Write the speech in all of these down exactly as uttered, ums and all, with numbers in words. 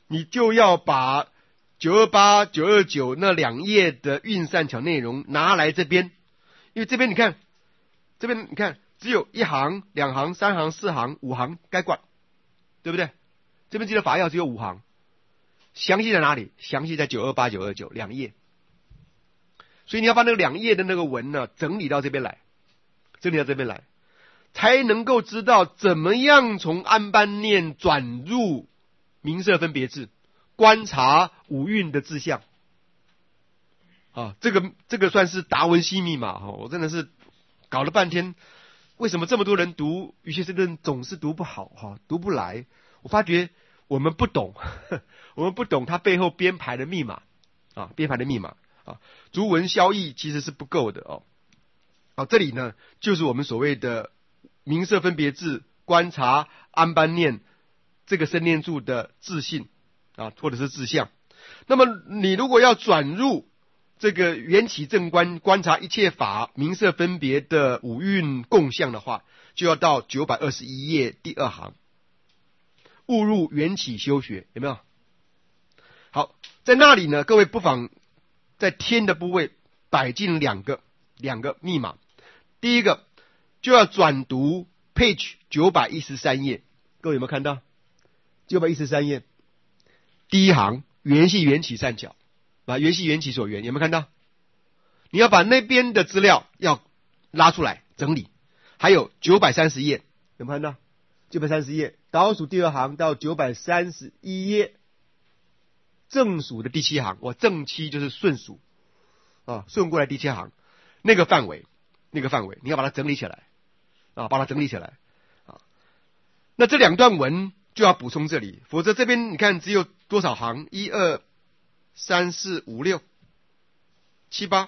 你就要把九二八、九二九那两页的运算巧内容拿来这边，因为这边你看，这边你看只有一行、两行、三行、四行、五行该管，对不对？这边记得法要只有五行，详细在哪里？详细在九二八、九二九两页，所以你要把那个两页的那个文呢整理到这边来，整理到这边来，才能够知道怎么样从安般念转入名色分别智，观察五蕴的志向。啊，这个这个算是达文西密码哈！我真的是搞了半天，为什么这么多人读瑜伽师论总是读不好哈，读不来？我发觉我们不懂，我们不懂它背后编排的密码啊，编排的密码啊，逐文消义其实是不够的哦。好，这里呢就是我们所谓的名色分别智观察安般念这个生念处的自性啊，或者是志向。那么你如果要转入这个缘起正观观察一切法名色分别的五蕴共相的话，就要到九百二十一页第二行，误入缘起修学，有没有？好，在那里呢，各位不妨在天的部位摆进两个两个密码。第一个就要转读 page 九百一十三页，各位有没有看到？九百一十三页第一行缘系缘起善巧，把缘系缘起所缘有没有看到？你要把那边的资料要拉出来整理。还有九百三十页有没有看到？九百三十页倒数第二行到九百三十一页正数的第七行，我正七就是顺数啊，顺过来第七行那个范围，那个范围你要把它整理起来啊，把它整理起来啊。那这两段文就要补充这里，否则这边你看只有多少行？一二三四五六七八，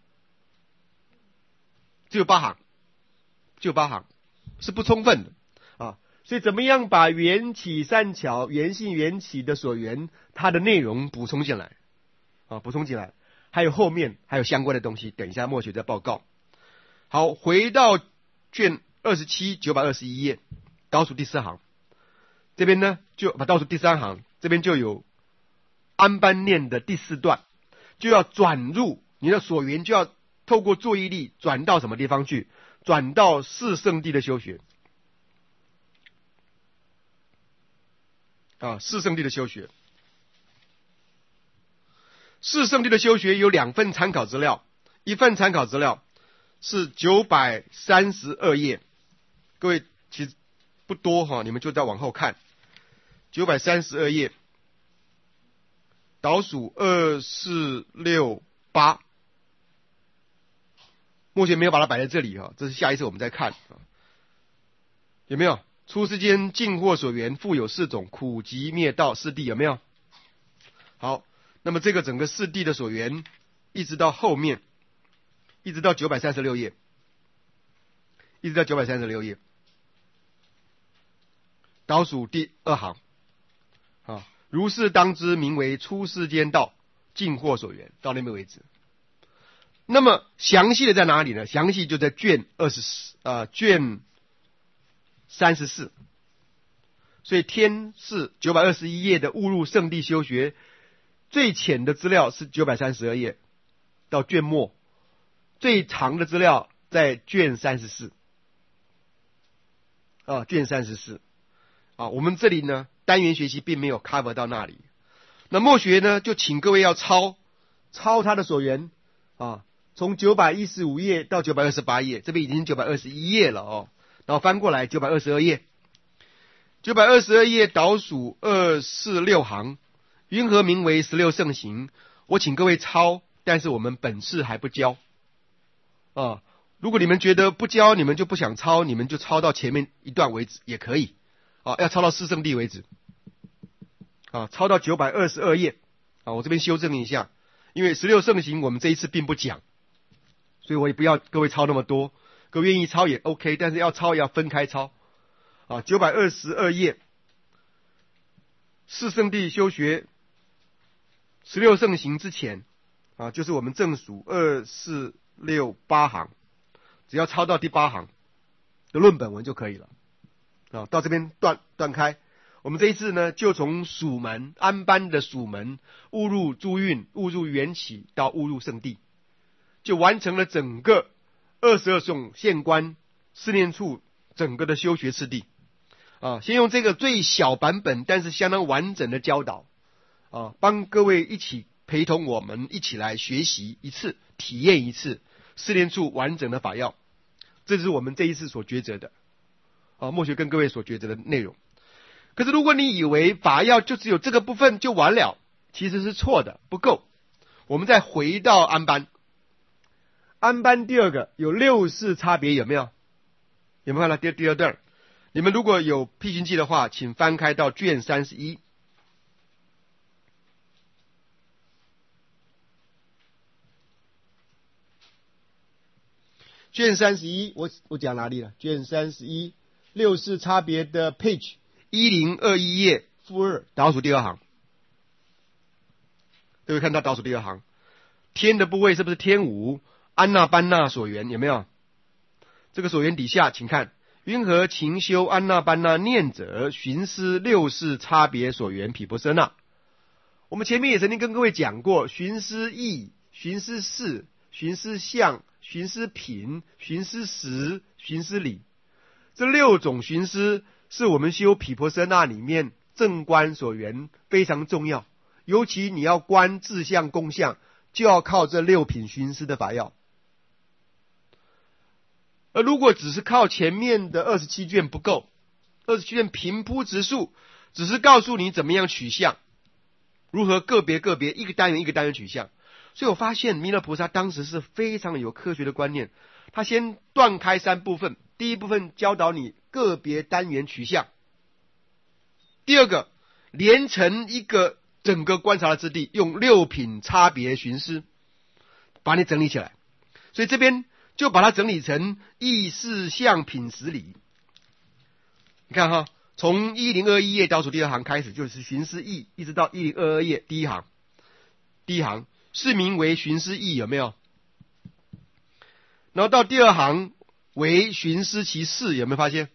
只有八行，只有八行是不充分的啊。所以怎么样把缘起善巧缘性缘起的所缘它的内容补充进来啊，补充进来，还有后面还有相关的东西，等一下默学再报告。好，回到卷二十七九百二十一页倒数第四行，这边呢就把倒数第三行这边就有安般念的第四段，就要转入你的所缘，就要透过作意力转到什么地方去？转到四圣谛的修学啊，四圣谛的修学。四圣谛的修学有两份参考资料，一份参考资料是九百三十二页，各位其实不多哈，你们就再往后看。九百三十二页倒数二四六八，目前没有把它摆在这里哈，这是下一次我们再看啊。有没有？出世间尽惑所缘，复有四种苦集灭道四谛，有没有？好，那么这个整个四谛的所缘，一直到后面，一直到九百三十六页，一直到九百三十六页，倒数第二行啊，如是当知，名为出世间道尽惑所缘，到那边为止。那么详细的在哪里呢？详细就在卷二十四啊，卷三十四。所以天是九百二十一页的误入圣谛修学，最浅的资料是九百三十二页到卷末，最长的资料在卷三十四啊，卷三十四啊。我们这里呢单元学习并没有 cover 到那里，那默学呢就请各位要抄抄他的所缘啊，从九百一十五页到九百二十八页，这边已经九百二十一页了哦，然后翻过来九百二十二页，九百二十二页倒数二四六行，云何名为十六圣行？我请各位抄，但是我们本次还不教啊。如果你们觉得不教，你们就不想抄，你们就抄到前面一段为止也可以啊，要抄到四圣谛为止啊，抄到九百二十二页啊。我这边修正一下，因为十六圣行我们这一次并不讲，所以我也不要各位抄那么多，各位愿意抄也 OK， 但是要抄也要分开抄啊。九百二十二页，四圣谛修学十六圣行之前啊，就是我们正数二四六八行，只要抄到第八行的论本文就可以了啊。到这边断断开，我我们这一次呢，就从属门安班的属门误入诸运，误入缘起，到误入圣地，就完成了整个二十二种县官四念处整个的修学次第啊。先用这个最小版本，但是相当完整的教导啊，帮各位一起陪同我们一起来学习一次，体验一次四念处完整的法要。这是我们这一次所抉择的啊，默学跟各位所抉择的内容。可是如果你以为法要就只有这个部分就完了，其实是错的，不够。我们再回到安班，安班第二个有六事差别，有没有？有没有看到第第二段？你们如果有辟寻记的话，请翻开到卷三十一。卷三十一，我我讲哪里了？卷三十一，六事差别的 page 一零二一页负二倒数第二行，各位看到倒数第二行，天的部位是不是天五？安那班那所缘有没有？这个所缘底下，请看云何勤修安那班那念者，寻思六事差别所缘毗婆舍那。我们前面也曾经跟各位讲过，寻思义、寻思事、寻思相、寻思品、寻思识、寻思理，这六种寻思是我们修毗婆舍那里面正观所缘非常重要，尤其你要观自相共相，就要靠这六品寻思的法要。而如果只是靠前面的二十七卷不够，二十七卷平铺直述，只是告诉你怎么样取相，如何个别个别一个单元一个单元取相。所以我发现弥勒菩萨当时是非常有科学的观念，他先断开三部分，第一部分教导你个别单元取相，第二个连成一个整个观察的之地，用六品差别寻思把你整理起来。所以这边就把它整理成意事相品识理。你看哈，从一零二一页倒数第二行开始，就是寻思义，一直到一零二二页第一行，第一行是名为寻思义，有没有？然后到第二行为寻思其事，有没有发现？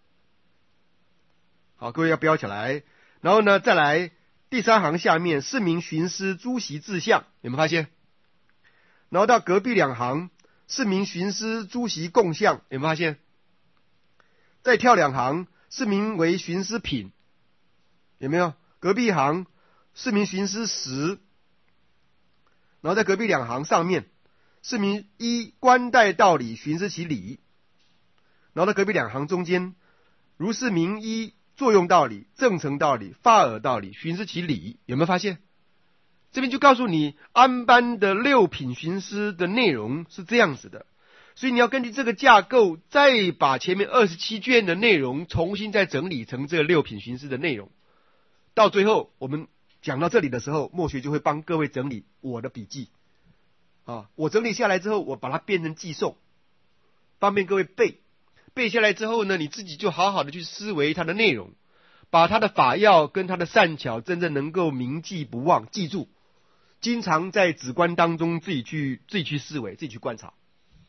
好，各位要标起来。然后呢，再来第三行下面是名寻思诸习志相，有没有发现？然后到隔壁两行是名寻思诸习共相，有没有发现？再跳两行是名为寻思品，有没有？隔壁一行是名寻思识，然后在隔壁两行上面是名依观待道理寻思其理，然后在隔壁两行中间如是名依作用道理、正成道理、法尔道理寻思其理，有没有发现？这边就告诉你安班的六品寻思的内容是这样子的，所以你要根据这个架构，再把前面二十七卷的内容重新再整理成这六品寻思的内容。到最后我们讲到这里的时候，默学就会帮各位整理我的笔记啊，我整理下来之后，我把它变成记诵，方便各位背。背下来之后呢，你自己就好好的去思维它的内容，把它的法要跟它的善巧真正能够铭记不忘，记住。经常在止观当中自己去自己去思维，自己去观察，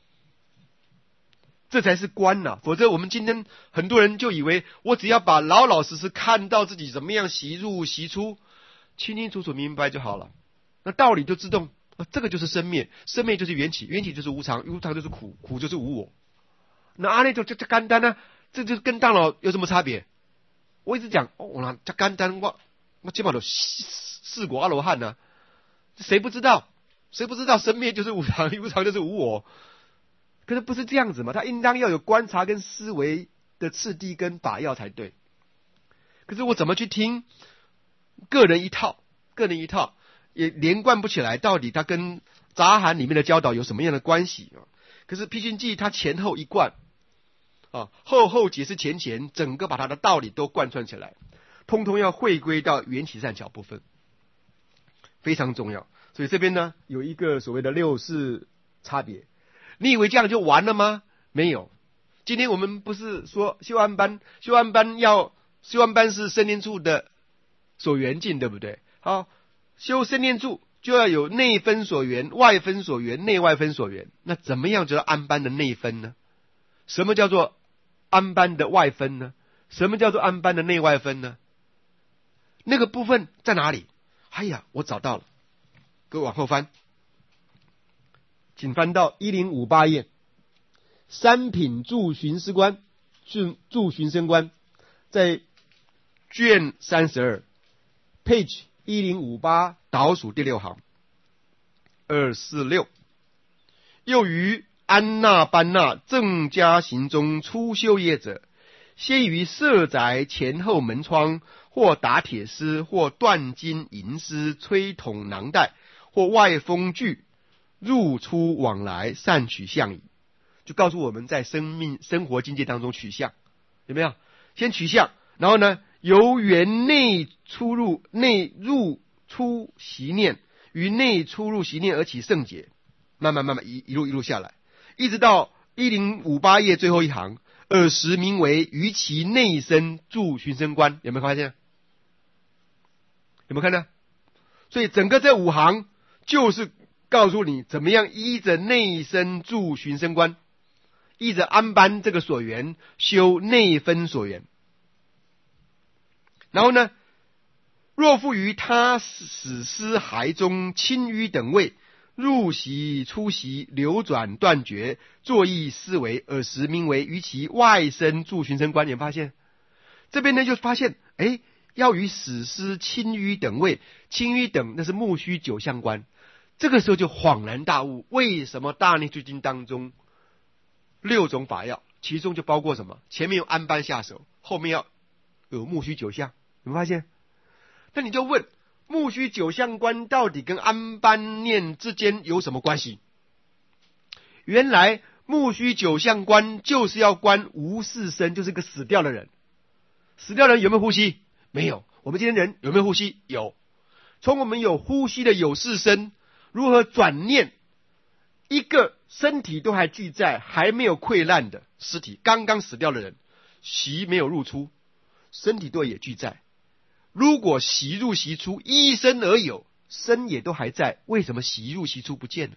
这才是观啊。否则我们今天很多人就以为我只要把老老实实看到自己怎么样习入习出，清清楚楚明白就好了，那道理就自动、啊、这个就是生灭，生灭就是缘起，缘起就是无常，无常就是苦，苦就是无我。那阿内就这这简单啊，这就是跟大脑有什么差别？我一直讲哦，那这简单，我我基本上都四果阿罗汉呢。谁不知道？谁不知道生灭就是无常，无常就是无我？可是不是这样子嘛？他应当要有观察跟思维的次第跟法要才对。可是我怎么去听？个人一套，个人一套也连贯不起来，到底它跟杂含里面的教导有什么样的关系啊？可是辟寻记它前后一贯啊，后后解释前前，整个把它的道理都贯穿起来，通通要回归到缘起善巧部分。非常重要，所以这边呢有一个所谓的六事差别。你以为这样就完了吗？没有。今天我们不是说修安班，修安班要修安班是生念处的所缘境，对不对？好，修生念处就要有内分所缘、外分所缘、内外分所缘。那怎么样叫做安班的内分呢？什么叫做安班的外分呢？什么叫做安班的内外分呢？ 那个部分在哪里？哎呀，我找到了，各位往后翻，请翻到一零五八页，三品驻巡司官，驻巡升官，在卷三十二 ，page 一零五八倒数第六行，二四六，又于安那班那正家行中初修业者，先于舍宅前后门窗，或打铁丝，或断金银丝，吹筒囊袋，或外风具，入出往来，善取象矣。就告诉我们在生命生活境界当中取象，有没有？先取象，然后呢，由缘内出入内入出习念，于内出入习念而起圣解，慢慢慢慢一一路一路下来，一直到一零五八页最后一行，尔时名为于其内身驻巡升官。有没有发现？有没有看到？所以整个这五行就是告诉你怎么样依着内身驻巡升官，依着安班这个所缘修内分所缘。然后呢，若复于他死尸骸中清淤等位，入习出习流转断绝，作意思维，尔时名为于其外身驻巡升官。你发现这边呢，就发现哎，要与死尸清淤等位，清淤等那是木须九相关。这个时候就恍然大悟，为什么大内聚经当中六种法要，其中就包括什么？前面有安班下手，后面要有木须九相。有没有发现？那你就问，木须九相观到底跟安班念之间有什么关系？原来木须九相观就是要观无事身，就是个死掉的人。死掉的人有没有呼吸？没有。我们今天人有没有呼吸？有。从我们有呼吸的有事身，如何转念一个身体都还具在，还没有溃烂的尸体，刚刚死掉的人，习没有入出，身体都也具在。如果习入习出依身而有，身也都还在，为什么习入习出不见了？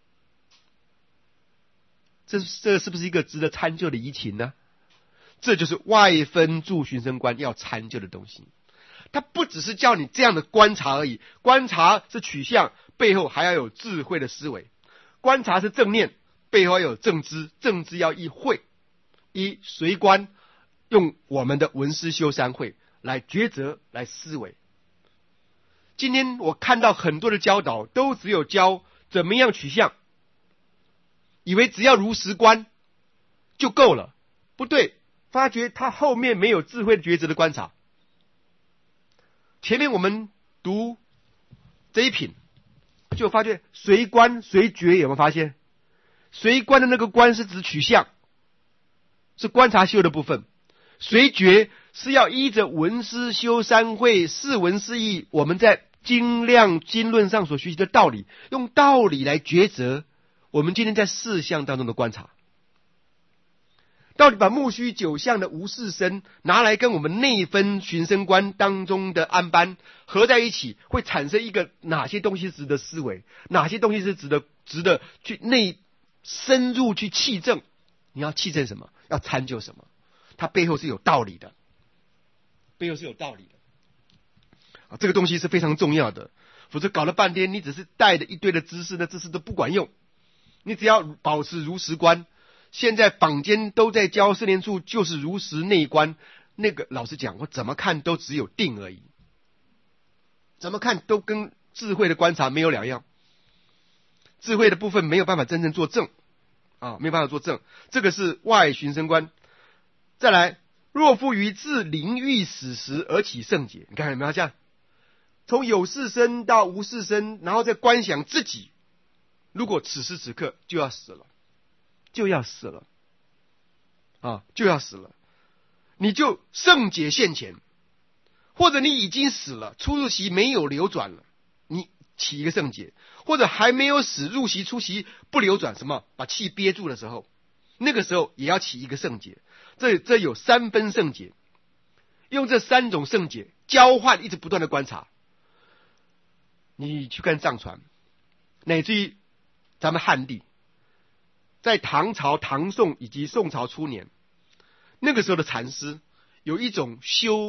这这是不是一个值得参究的疑情呢？这就是外分驻巡升观要参究的东西。它不只是叫你这样的观察而已，观察是取向，背后还要有智慧的思维；观察是正念，背后要有正知，正知要依慧，依随观，用我们的文思修三慧来抉择，来思维。今天我看到很多的教导都只有教怎么样取向，以为只要如实观就够了，不对，发觉他后面没有智慧的抉择的观察。前面我们读这一品就发觉随观随觉，有没有发现？随观的那个观是指取向，是观察修的部分；随觉是要依着文思修三慧，释文释义，我们在经量经论上所学习的道理，用道理来抉择我们今天在事项当中的观察。到底把木须九相的无事身拿来跟我们内分巡升观当中的安班合在一起，会产生一个哪些东西值得思维，哪些东西是值得值得去内深入去气证？你要气证什么？要参究什么？它背后是有道理的，背后是有道理的啊！这个东西是非常重要的，否则搞了半天，你只是带着一堆的知识，那知识都不管用。你只要保持如实观。现在坊间都在教四念处，就是如实内观。那个老实讲，我怎么看都只有定而已，怎么看都跟智慧的观察没有两样。智慧的部分没有办法真正做正啊，没有办法做正。这个是外巡升观。再来，若复于自灵欲死时而起圣解，你看有没有这样？从有事身到无事身，然后再观想自己，如果此时此刻就要死了。就要死了啊！就要死了，你就圣解现前，或者你已经死了，出入息没有流转了，你起一个圣解；或者还没有死，入息出息不流转，什么把气憋住的时候，那个时候也要起一个圣解。这这有三分圣解，用这三种圣解交换，一直不断的观察。你去看藏传，乃至于咱们汉地。在唐朝、唐宋以及宋朝初年，那个时候的禅师有一种修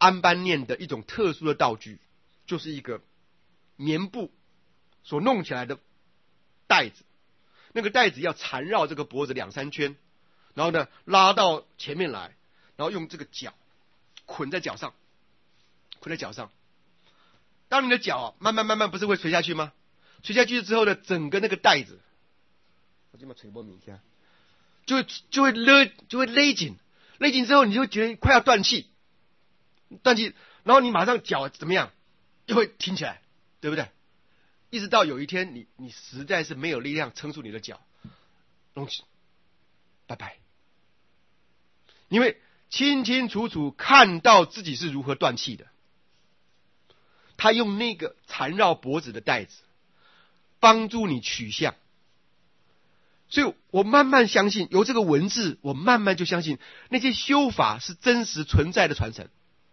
安般念的一种特殊的道具，就是一个棉布所弄起来的带子，那个带子要缠绕这个脖子两三圈，然后呢拉到前面来，然后用这个脚捆在脚上，捆在脚上。当你的脚慢慢慢慢不是会垂下去吗？垂下去之后呢，整个那个带子，我这么垂波明下，就会就会勒就会勒紧，勒紧之后你就会觉得快要断气，断气，然后你马上脚怎么样，又会挺起来，对不对？一直到有一天你你实在是没有力量撑住你的脚，东西，拜拜。因为清清楚楚看到自己是如何断气的，他用那个缠绕脖子的带子帮助你取向。所以我慢慢相信，由这个文字我慢慢就相信那些修法是真实存在的传承。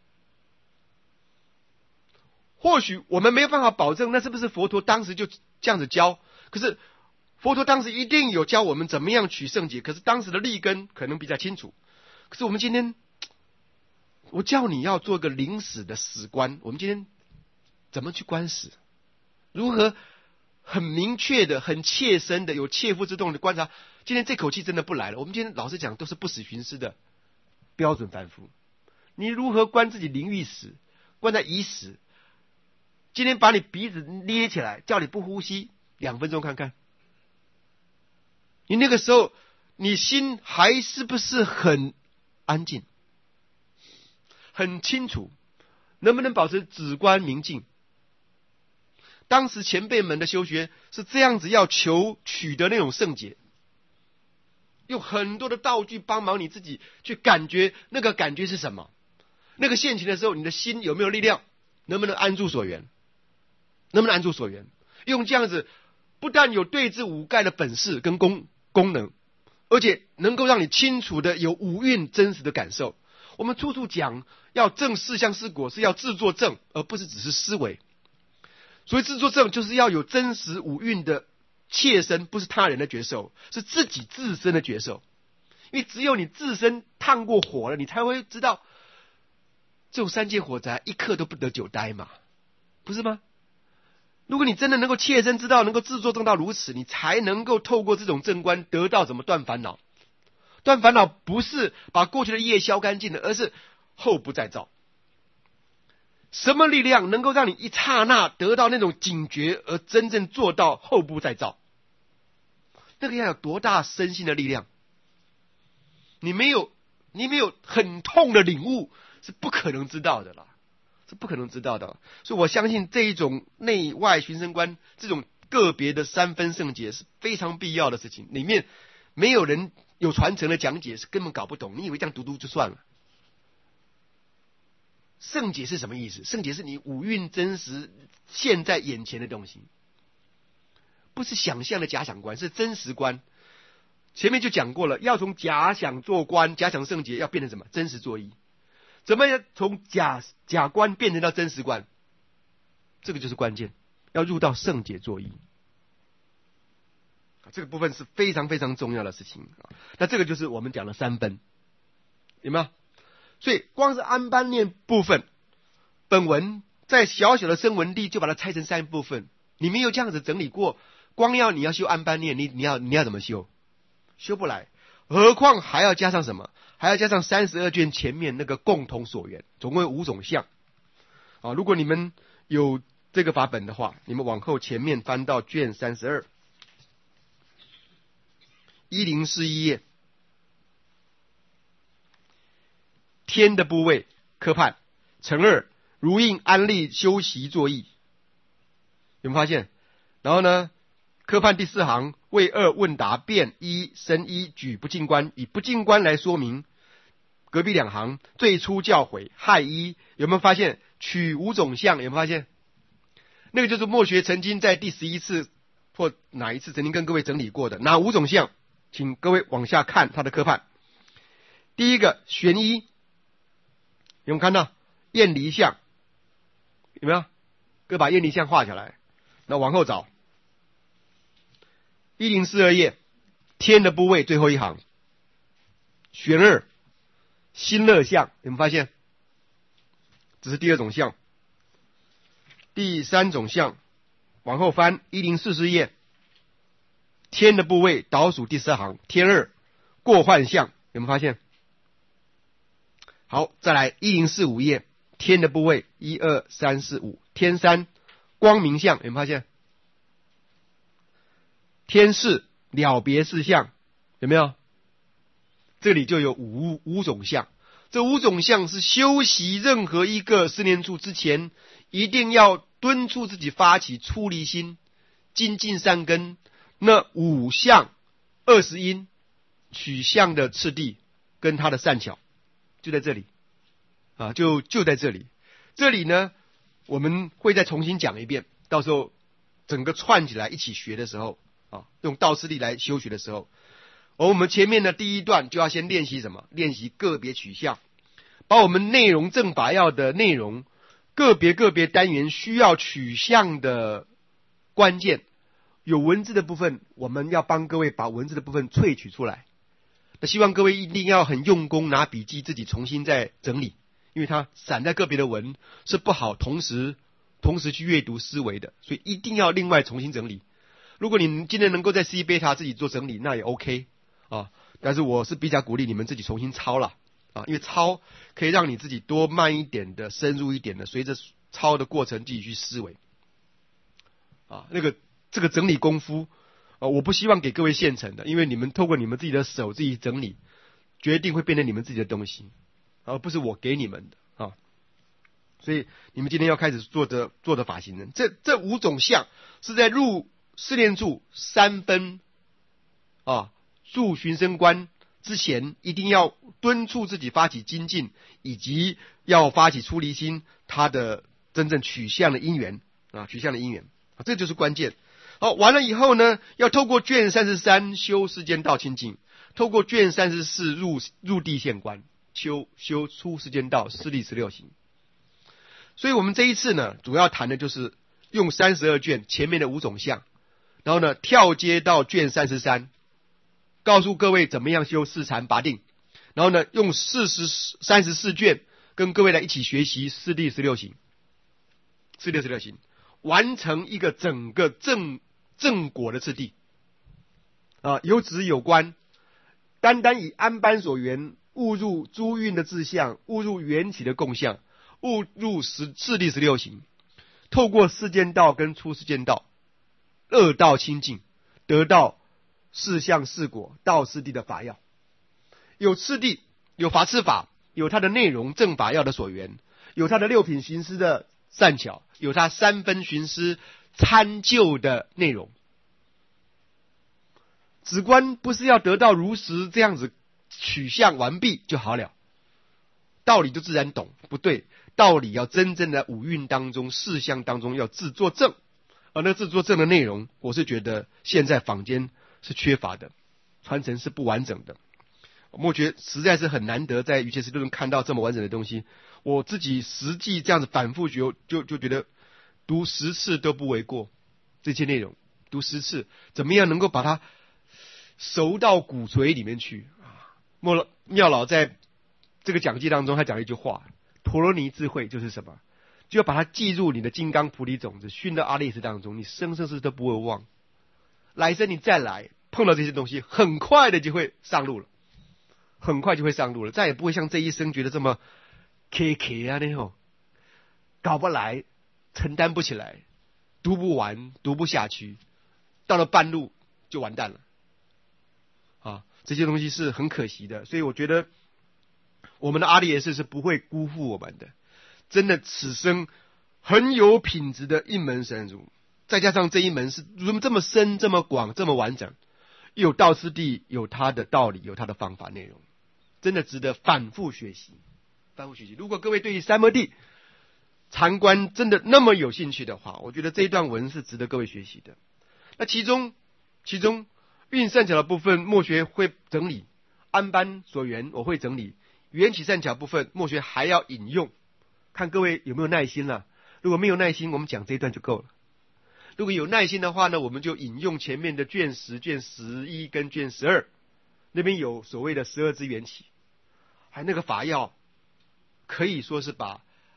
或许我们没有办法保证那是不是佛陀当时就这样子教，可是佛陀当时一定有教我们怎么样取圣解，可是当时的立根可能比较清楚。可是我们今天，我叫你要做个临死的史观，我们今天怎么去观死？如何很明确的、很切身的、有切肤之痛的观察？今天这口气真的不来了。我们今天老实讲，都是不死寻思的标准凡夫。你如何观自己临欲死，观在已死？今天把你鼻子捏起来，叫你不呼吸两分钟看看，你那个时候你心还是不是很安静、很清楚？能不能保持止观明净？当时前辈们的修学是这样子，要求取得那种圣解，用很多的道具帮忙你自己去感觉，那个感觉是什么？那个现前的时候，你的心有没有力量？能不能安住所缘？能不能安住所缘？用这样子，不但有对治五盖的本事跟功功能，而且能够让你清楚的有五蕴真实的感受。我们处处讲要证四相四果，是要自作证，而不是只是思维。所以自作证就是要有真实五蕴的切身，不是他人的觉受，是自己自身的觉受。因为只有你自身烫过火了，你才会知道这种三界火灾一刻都不得久待嘛，不是吗？如果你真的能够切身知道，能够自作证到如此，你才能够透过这种正观得到怎么断烦恼。断烦恼不是把过去的业消干净了，而是后不再造。什么力量能够让你一刹那得到那种警觉，而真正做到后不再造？那个要有多大身心的力量？你没有，你没有很痛的领悟，是不可能知道的啦，是不可能知道的。所以我相信这一种内外寻声观，这种个别的三分圣解是非常必要的事情。里面没有人有传承的讲解，是根本搞不懂。你以为这样读读就算了？圣解是什么意思？圣解是你五蕴真实现在眼前的东西，不是想象的假想观，是真实观。前面就讲过了，要从假想做观，假想圣解要变成什么？真实作意。怎么样从假假观变成到真实观？这个就是关键，要入到圣解作意。这个部分是非常非常重要的事情。那这个就是我们讲的三分，有没有？所以光是安般念部分，本文在小小的声闻地就把它拆成三部分。你没有这样子整理过，光要你要修安般念，你你要你要怎么修？修不来，何况还要加上什么？还要加上三十二卷前面那个共同所缘，总共有五种相。啊，如果你们有这个法本的话，你们往后前面翻到卷三十二，一零四一页。天的部位科判乘二如应安立修习作意，有没有发现？然后呢，科判第四行为二问答辩一生一举不净观，以不净观来说明。隔壁两行最初教诲害一，有没有发现？取五种相，有没有发现？那个就是墨学曾经在第十一次或哪一次曾经跟各位整理过的哪五种相，请各位往下看他的科判。第一个玄一，有没有看到厌离相？有没有？各位把厌离相画下来，那往后找一零四二页天的部位最后一行，玄二心乐相，有没有发现？ 这是第二种相。第三种相，往后翻一零四十页，天的部位倒数第四行，天二过幻相，有没有发现？好，再来一零四五页，天的部位一二三四五，天三光明相，有没有发现？天四了别事相，有没有？这里就有五五种相。这五种相是修习任何一个四念处之前，一定要敦促自己发起出离心，精进善根。那五相二十因取相的次第跟它的善巧，就在这里啊，就就在这里。这里呢，我们会再重新讲一遍，到时候整个串起来一起学的时候啊，用道次第来修学的时候。而我们前面的第一段就要先练习什么？练习个别取向，把我们内容正法要的内容，个别个别单元需要取向的关键，有文字的部分，我们要帮各位把文字的部分萃取出来。那希望各位一定要很用功，拿笔记自己重新再整理，因为它散在个别的文是不好同时同时去阅读思维的，所以一定要另外重新整理。如果你今天能够在 C 贝塔自己做整理，那也 OK。啊，但是我是比较鼓励你们自己重新抄了啊，因为抄可以让你自己多慢一点的、深入一点的，随着抄的过程自己去思维啊。那个这个整理功夫啊，我不希望给各位现成的，因为你们透过你们自己的手自己整理，决定会变成你们自己的东西，而不是我给你们的啊。所以你们今天要开始做的做的法行人，这这五种相是在入四念处三分啊。入寻声观之前，一定要敦促自己发起精进，以及要发起出离心，它的真正取向的因缘啊，取向的因缘啊，这就是关键。好，完了以后呢，要透过卷三十三修世间道清净，透过卷三十四入入地现观，修修出世间道四力十六行。所以我们这一次呢，主要谈的就是用三十二卷前面的五种相，然后呢跳接到卷三十三。告诉各位怎么样修四禅八定，然后呢，用四十三十四卷跟各位来一起学习四谛十六行，四谛十六行，完成一个整个正正果的次第啊，有止有观，单单以安般所缘，误入诸蕴的志向，误入缘起的共相，误入十四谛十六行，透过世间道跟出世间道，恶道清净，得到四相四果道次第的法要，有次第，有法次法，有它的内容正法要的所缘，有它的六品寻思的善巧，有它三分寻思参究的内容。止观不是要得到如实这样子取向完毕就好了，道理就自然懂，不对，道理要真正的五蕴当中四相当中要自作证，而那自作证的内容，我是觉得现在坊间是缺乏的，传承是不完整的。我觉得实在是很难得在瑜伽师都能看到这么完整的东西。我自己实际这样子反复学，就就觉得读十次都不为过。这些内容读十次，怎么样能够把它熟到骨髓里面去啊？莫老妙老在这个讲记当中，他讲了一句话：陀罗尼智慧就是什么？就要把它记入你的金刚菩提种子，熏到阿赖耶识当中，你生生世世都不会忘。来生你再来碰到这些东西，很快的就会上路了，很快就会上路了，再也不会像这一生觉得这么 K K 啊那种，搞不来，承担不起来，读不完，读不下去，到了半路就完蛋了啊！这些东西是很可惜的，所以我觉得我们的阿赖耶识是不会辜负我们的，真的此生很有品质的一门神儒。再加上这一门是这么深、这么广、这么完整，又有道次第，有它的道理，有它的方法内容，真的值得反复学习。反复学习。如果各位对于三摩地禅观真的那么有兴趣的话，我觉得这一段文是值得各位学习的。那其中，其中运善巧的部分，墨学会整理；安般所缘，我会整理；缘起善巧部分，墨学还要引用，看各位有没有耐心了、啊。如果没有耐心，我们讲这一段就够了。如果有耐心的话呢，我们就引用前面的卷十、卷十一跟卷十二，那边有所谓的十二支缘起，还那个法要，可以说是把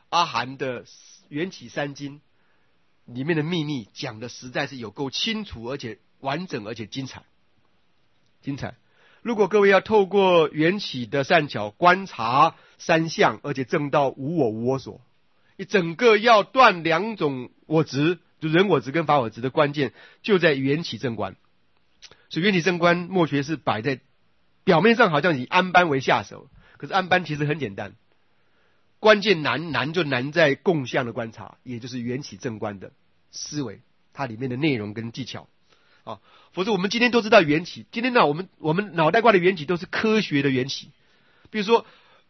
阿含的缘起三经里面的秘密讲的实在是有够清楚，而且完整，而且精彩，精彩。如果各位要透过缘起的善巧观察三相，而且证到无我无我所，你整个要断两种我执，就人我执跟法我执的关键就在缘起正观。所以缘起正观末学是摆在表面上好像以安般为下手，可是安般其实很简单，关键难难就难在共相的观察，也就是缘起正观的思维，它里面的内容跟技巧啊。否则我们今天都知道缘起，今天呢我们我们脑袋瓜的缘起都是科学的缘起，比如说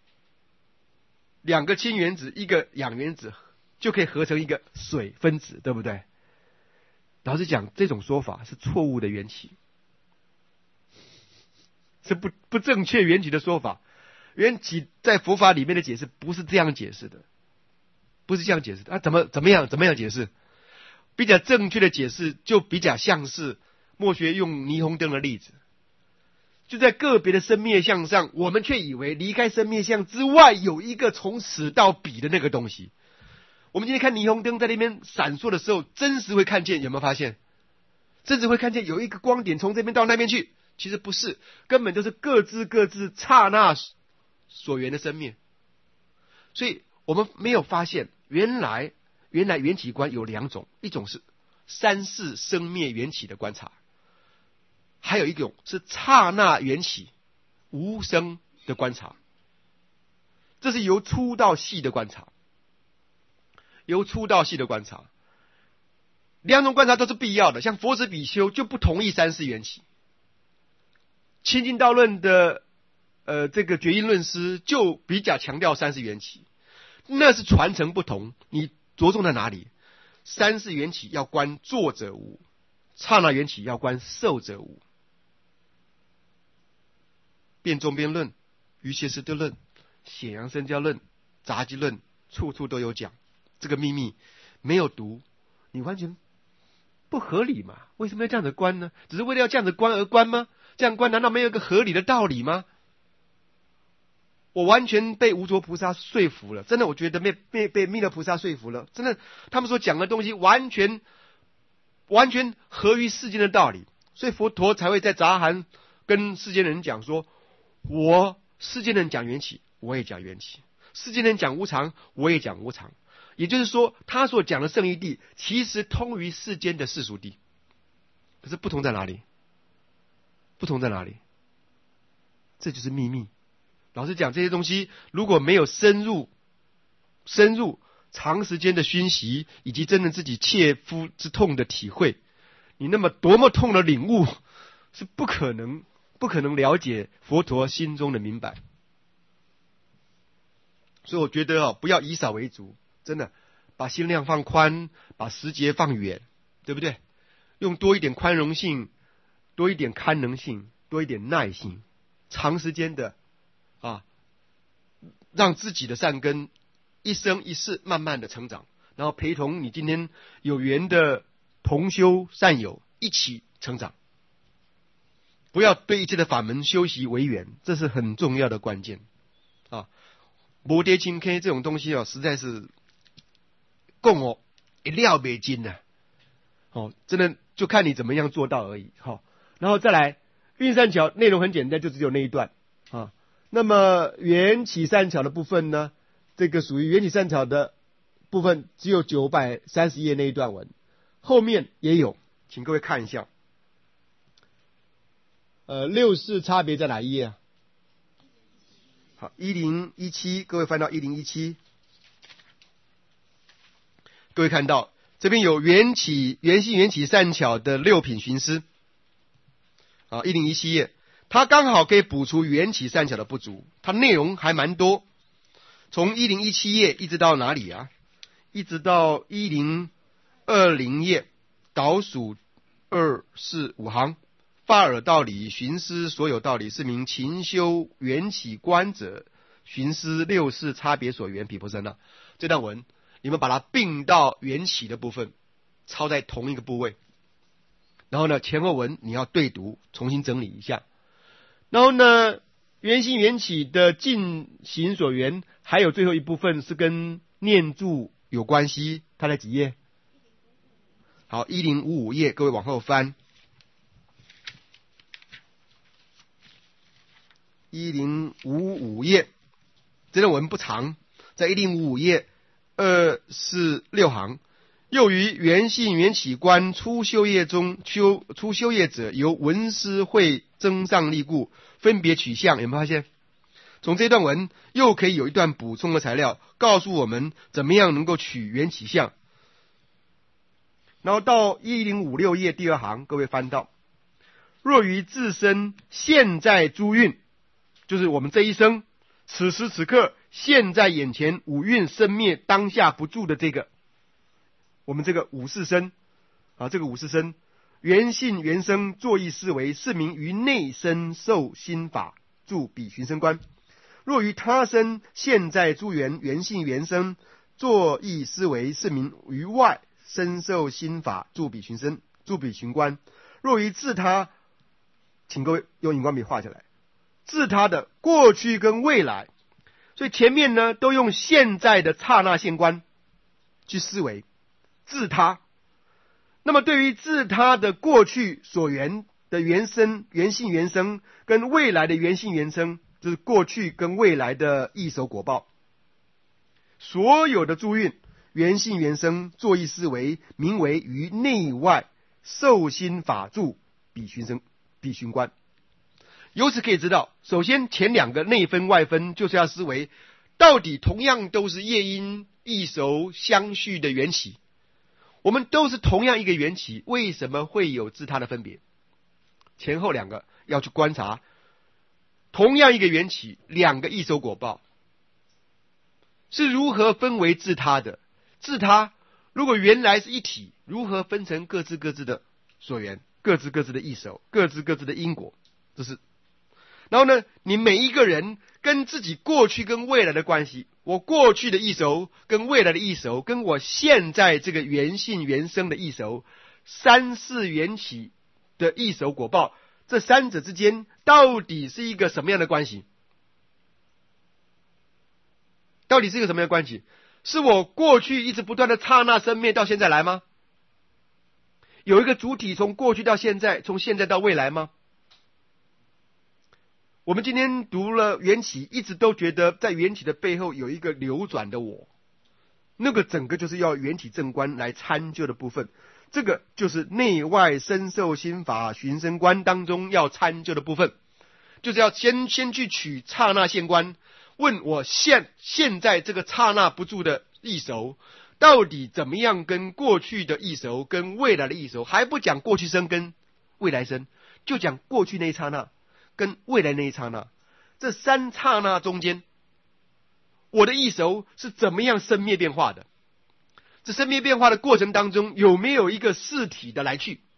两个氢原子一个氧原子就可以合成一个水分子，对不对？老实讲，这种说法是错误的缘起，是不不正确缘起的说法。缘起在佛法里面的解释不是这样解释的，不是这样解释的。啊，怎么怎么样怎么样解释？比较正确的解释就比较像是末学用霓虹灯的例子，就在个别的生灭相上，我们却以为离开生灭相之外有一个从此到彼的那个东西。我们今天看霓虹灯在那边闪烁的时候，真实会看见，有没有发现？真实会看见有一个光点从这边到那边去，其实不是，根本就是各自各自刹那所缘的生灭。所以我们没有发现，原来原来缘起观有两种，一种是三世生灭缘起的观察，还有一种是刹那缘起无生的观察。这是由粗到细的观察，由粗到细的观察，两种观察都是必要的。像佛子比丘就不同意三世缘起，清净道论的呃这个觉因论师就比较强调三世缘起，那是传承不同，你着重在哪里？三世缘起要观作者无，刹那缘起要观受者无。辩中边论、瑜伽师地论、显扬身教论、杂记论，处处都有讲。这个秘密没有读，你完全不合理嘛？为什么要这样子观呢？只是为了要这样子观而观吗？这样观难道没有一个合理的道理吗？我完全被无着菩萨说服了，真的，我觉得被被被弥勒菩萨说服了，真的，他们所讲的东西完全完全合于世间的道理，所以佛陀才会在杂含跟世间人讲说，我世间人讲缘起，我也讲缘起；世间人讲无常，我也讲无常。也就是说，他所讲的圣义谛其实通于世间的世俗谛，可是不同在哪里？不同在哪里？这就是秘密。老实讲，这些东西如果没有深入、深入长时间的熏习，以及真正自己切肤之痛的体会，你那么多么痛的领悟，是不可能、不可能了解佛陀心中的明白。所以我觉得哦，不要以少为足，真的把心量放宽，把时节放远，对不对？用多一点宽容性，多一点堪能性，多一点耐性，长时间的啊，让自己的善根一生一世慢慢的成长，然后陪同你今天有缘的同修善友一起成长。不要对一切的法门修习为缘，这是很重要的关键啊！摩跌轻 K 这种东西哦，实在是供哦一料没金呐，哦，真的就看你怎么样做到而已。好、哦，然后再来运善巧内容很简单，就只有那一段啊。那么缘起善巧的部分呢，这个属于缘起善巧的部分，只有九百三十页那一段文，后面也有，请各位看一下。呃，六世差别在哪一页啊？好，一零一七，各位翻到一零一七，各位看到这边有缘起、缘性、缘起善巧的六品寻思，啊，一零一七页，它刚好可以补出缘起善巧的不足，它内容还蛮多。从一零一七页一直到哪里啊？一直到一零二零页，倒数二四五行。发耳道理，寻思所有道理，是名勤修缘起观者，寻思六世差别所缘毗婆舍那。这段文你们把它并到缘起的部分，抄在同一个部位，然后呢前后文你要对读，重新整理一下。然后呢缘性缘起的尽行所缘，还有最后一部分是跟念住有关系，它在几页？好，一零五五页，各位往后翻。一零五五页，这段文不长，在一零五五页二四六行。又于原性缘起观初修业中，修初修业者由文思会增上力故，分别取向。有没有发现？从这段文又可以有一段补充的材料，告诉我们怎么样能够取缘起相。然后到一零五六页第二行，各位翻到，若于自身现在诸运，就是我们这一生此时此刻现在眼前五蕴生灭当下不住的这个，我们这个五事身啊，这个五事身原性原生作意思维，是名于内身受心法住彼寻生观。若于他身现在诸缘原性原生作意思维，是名于外身受心法住彼寻生住彼寻观。若于自他，请各位用荧光笔画下来，自他的过去跟未来，所以前面呢都用现在的刹那现观去思维自他。那么对于自他的过去所缘的原生原性原生跟未来的原性原生，就是过去跟未来的异熟果报，所有的诸运原性原生作意思维，名为于内外受心法住彼寻生彼寻观。由此可以知道，首先前两个内分外分就是要思维到底同样都是业因异熟相续的缘起，我们都是同样一个缘起，为什么会有自他的分别？前后两个要去观察，同样一个缘起，两个异熟果报是如何分为自他的？自他如果原来是一体，如何分成各自各自的所缘，各自各自的异熟，各自各自的因果？这是。然后呢，你每一个人跟自己过去跟未来的关系，我过去的异熟跟未来的异熟，跟我现在这个原性原生的异熟，三世缘起的异熟果报，这三者之间到底是一个什么样的关系？到底是一个什么样的关系？是我过去一直不断的刹那生灭到现在来吗？有一个主体从过去到现在，从现在到未来吗？我们今天读了缘起，一直都觉得在缘起的背后有一个流转的我，那个整个就是要缘起正观来参究的部分，这个就是内外身受心法寻生观当中要参究的部分，就是要先先去取刹那现观，问我现现在这个刹那不住的异熟，到底怎么样跟过去的异熟跟未来的异熟，还不讲过去生跟未来生，就讲过去那一刹那跟未来那一刹那，这三刹那中间，我的异熟是怎么样生灭变化的？这生灭变化的过程当中，有没有一个事体的来去？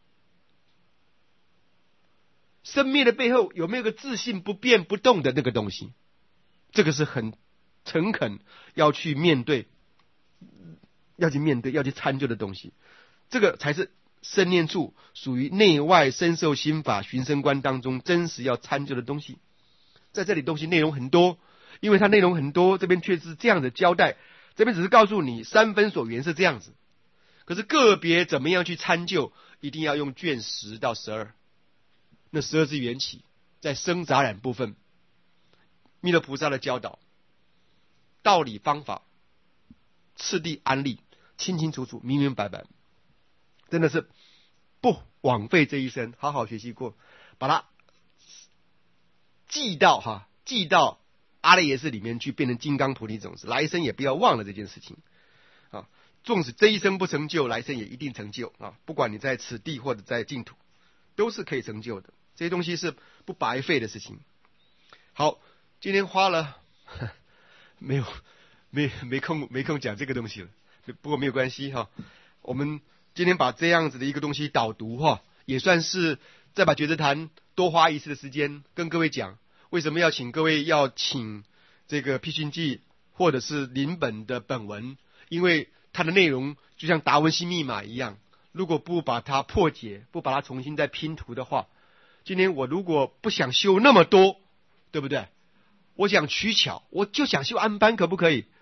生灭的背后有没有个自性不变不动的那个东西？这个是很诚恳要去面对，要去面对，要去参究的东西。这个才是生念处属于内外身受心法寻生观当中真实要参究的东西。在这里东西内容很多，因为它内容很多，这边却是这样的交代，这边只是告诉你三分所缘是这样子，可是个别怎么样去参究，一定要用卷十到十二，那十二支缘起在生杂染部分，弥勒菩萨的教导道理方法次第安立，清清楚楚明明白白，真的是不枉费这一生，好好学习过，把它记到哈，记到阿赖耶识里面去，变成金刚菩提种子，来生也不要忘了这件事情啊！纵使这一生不成就，来生也一定成就啊！不管你在此地或者在净土，都是可以成就的。这些东西是不白费的事情。好，今天花了没有没没空没空讲这个东西了，不过没有关系哈。我们今天把这样子的一个东西导读哈，也算是再把觉知坛多花一次的时间跟各位讲，为什么要请各位要请这个辟训记或者是临本的本文，因为它的内容就像达文西密码一样，如果不把它破解，不把它重新再拼图的话，今天我如果不想修那么多，对不对？我想取巧，我就想修安般，可不可以？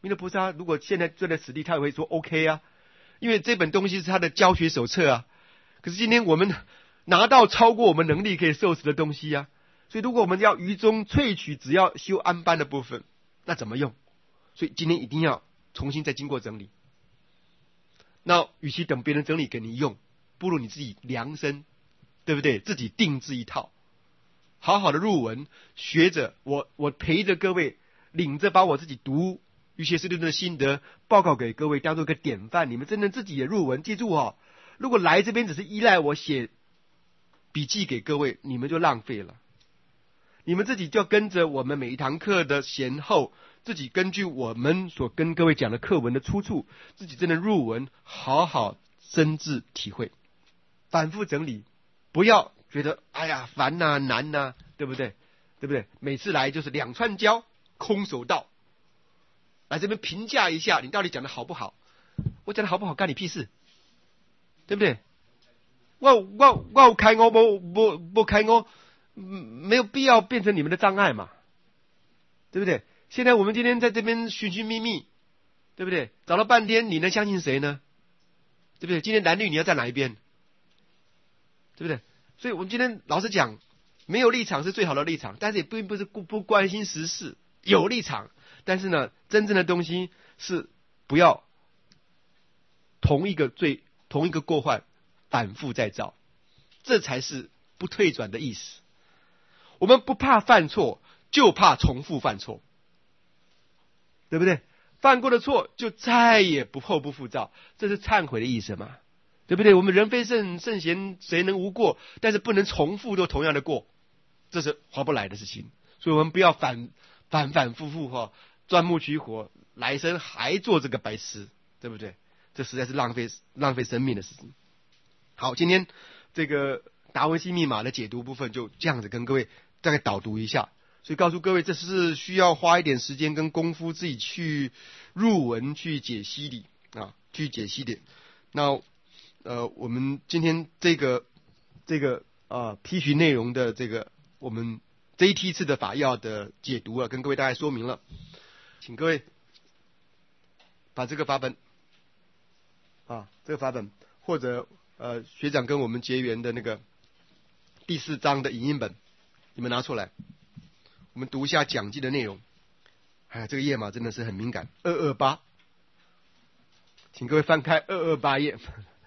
弥勒菩萨如果现在坐在此地，他也会说 OK 啊，因为这本东西是他的教学手册啊。可是今天我们拿到超过我们能力可以受持的东西啊，所以如果我们要于中萃取，只要修安般的部分，那怎么用？所以今天一定要重新再经过整理。那与其等别人整理给你用，不如你自己量身，对不对？自己定制一套，好好的入文，学着我，我陪着各位，领着把我自己读瑜伽师论的心得报告给各位，当做一个典范。你们真正自己也入文，记住哦，如果来这边只是依赖我写笔记给各位，你们就浪费了。你们自己就要跟着我们每一堂课的前后，自己根据我们所跟各位讲的课文的出处，自己真的入文，好好深自体会，反复整理，不要觉得哎呀烦呐、啊、难呐、啊，对不对？对不对？每次来就是两串胶，空手道，来这边评价一下你到底讲的好不好？我讲的好不好干你屁事，对不对？我我我开我不不不开我。没有必要变成你们的障碍嘛，对不对？现在我们今天在这边寻寻觅觅，对不对？找了半天，你能相信谁呢？对不对？今天蓝绿你要在哪一边？对不对？所以我们今天老实讲，没有立场是最好的立场，但是也并不是不不关心时事，有立场，但是呢，真正的东西是不要同一个罪、同一个过患反复再造，这才是不退转的意思。我们不怕犯错，就怕重复犯错，对不对？犯过的错就再也不后不复造，这是忏悔的意思嘛？对不对？我们人非圣，圣贤谁能无过？但是不能重复都同样的过，这是划不来的事情。所以我们不要反反反复复哈，钻木取火，来生还做这个白痴，对不对？这实在是浪费浪费生命的事情。好，今天这个达文西密码的解读部分就这样子跟各位大概导读一下，所以告诉各位，这是需要花一点时间跟功夫自己去入文去解析的啊，去解析的。那呃，我们今天这个这个啊批询内容的这个我们这一梯次的法要的解读啊，跟各位大概说明了，请各位把这个法本啊，这个法本或者呃学长跟我们结缘的那个第四章的影印本。你们拿出来，我们读一下讲记的内容。哎，这个页码真的是很敏感。二二八，请各位翻开二二八页。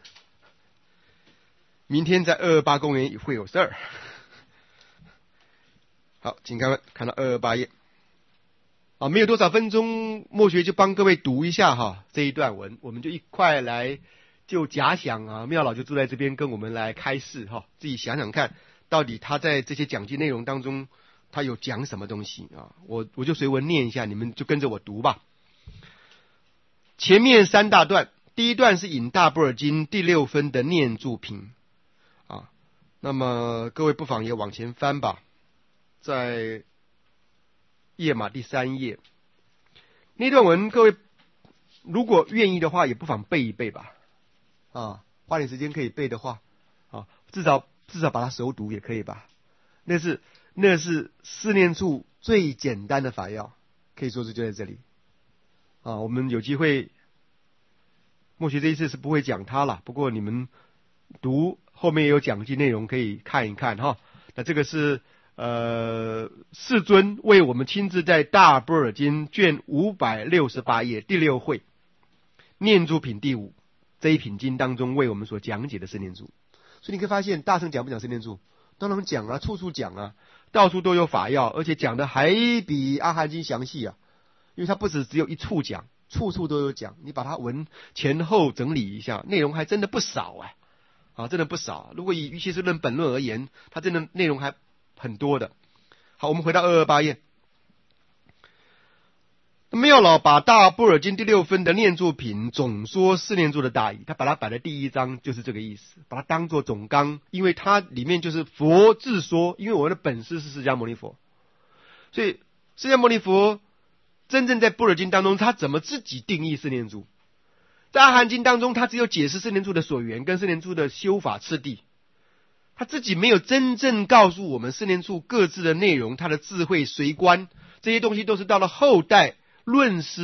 明天在二二八公园会有事儿。好，请各位看到二二八页。啊，没有多少分钟，墨学就帮各位读一下哈这一段文，我们就一块来就假想啊，妙老就住在这边跟我们来开示哈，自己想想看。到底他在这些讲记内容当中，他有讲什么东西啊？我我就随文念一下，你们就跟着我读吧。前面三大段，第一段是引大般若经第六分的念住品啊，那么各位不妨也往前翻吧，在页码第三页那段文，各位如果愿意的话，也不妨背一背吧。啊，花点时间可以背的话，啊，至少。至少把它熟读也可以吧，那是那是四念处最简单的法要，可以说是就在这里啊。我们有机会，默学这一次是不会讲它了，不过你们读后面也有讲记内容可以看一看哈。那这个是呃世尊为我们亲自在大般若经卷五百六十八页第六会念住品第五这一品经当中为我们所讲解的四念处。所以你可以发现，大乘讲不讲四念处？当然讲啊，处处讲啊，到处都有法要，而且讲的还比阿含经详细啊，因为它不止只有一处讲，处处都有讲。你把它文前后整理一下，内容还真的不少啊，啊，真的不少。如果以瑜伽师论本论而言，它真的内容还很多的。好，我们回到二二八页。妙老把大般若经第六分的念住品总说四念住的大意，他把它摆在第一章，就是这个意思，把它当作总纲，因为它里面就是佛自说，因为我们的本师是释迦牟尼佛，所以释迦牟尼佛真正在般若经当中，他怎么自己定义四念住？在阿含经当中，他只有解释四念住的所缘跟四念住的修法次第，他自己没有真正告诉我们四念处各自的内容，他的智慧随观这些东西都是到了后代论师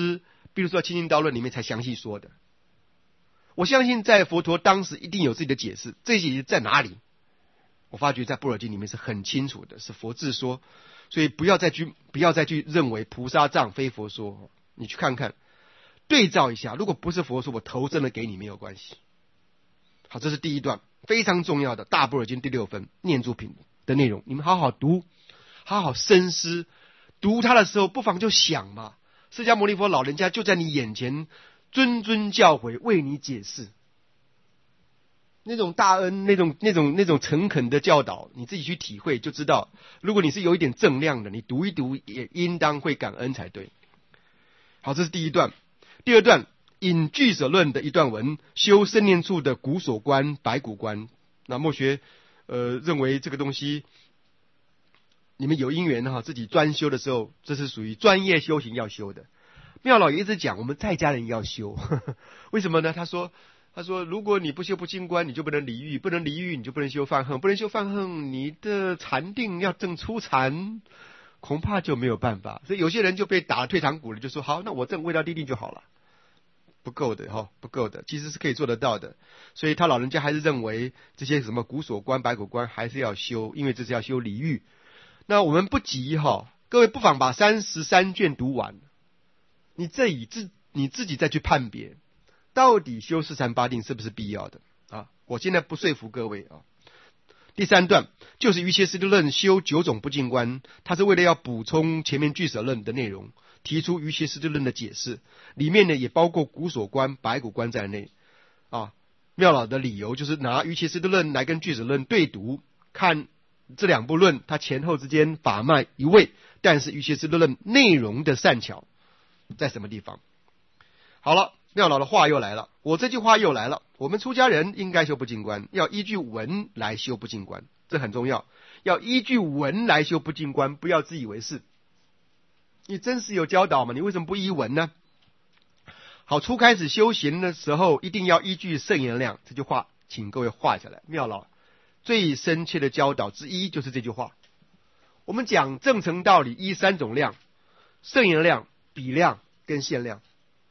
比如说《清净道论》里面才详细说的。我相信在佛陀当时一定有自己的解释，这些解释在哪里？我发觉在《般若经》里面是很清楚的，是佛自说，所以不要再去不要再去认为菩萨藏非佛说，你去看看，对照一下，如果不是佛说，我投真的给你没有关系。好，这是第一段非常重要的《大般若经》第六分念珠品的内容，你们好好读，好好深思。读它的时候，不妨就想嘛，释迦牟尼佛老人家就在你眼前，谆谆教诲，为你解释。那种大恩，那种那种那种诚恳的教导，你自己去体会就知道。如果你是有一点正量的，你读一读也应当会感恩才对。好，这是第一段。第二段引俱舍论的一段文，修生念处的古所观、白骨观。那墨学呃认为这个东西，你们有因缘哈，自己专修的时候，这是属于专业修行要修的。妙老爷一直讲，我们在家人要修，呵呵为什么呢？他说。他说：“如果你不修不净观，你就不能离欲；不能离欲，你就不能修梵行；不能修梵行，你的禅定要证出禅，恐怕就没有办法。所以有些人就被打了退堂鼓了，就说：好，那我证未到地定就好了。不够的哈，不够的，其实是可以做得到的。所以他老人家还是认为这些什么古所观、白骨观还是要修，因为这是要修离欲。那我们不急哈，各位不妨把三十三卷读完，你这以自你自己再去判别。”到底修四禅八定是不是必要的啊？我现在不说服各位啊。第三段就是瑜伽师地论修九种不净观，它是为了要补充前面俱舍论的内容，提出瑜伽师地论的解释，里面呢也包括古所观、白骨观在内啊。妙老的理由就是拿瑜伽师地论来跟俱舍论对读，看这两部论它前后之间法脉一位，但是瑜伽师地论内容的善巧在什么地方？好了。妙老的话又来了，我这句话又来了。我们出家人应该修不净观，要依据文来修不净观，这很重要。要依据文来修不净观，不要自以为是。你真是有教导吗？你为什么不依文呢？好，初开始修行的时候，一定要依据圣言量。这句话，请各位画下来。妙老最深切的教导之一就是这句话。我们讲正诚道理，依三种量：圣言量、比量跟限量。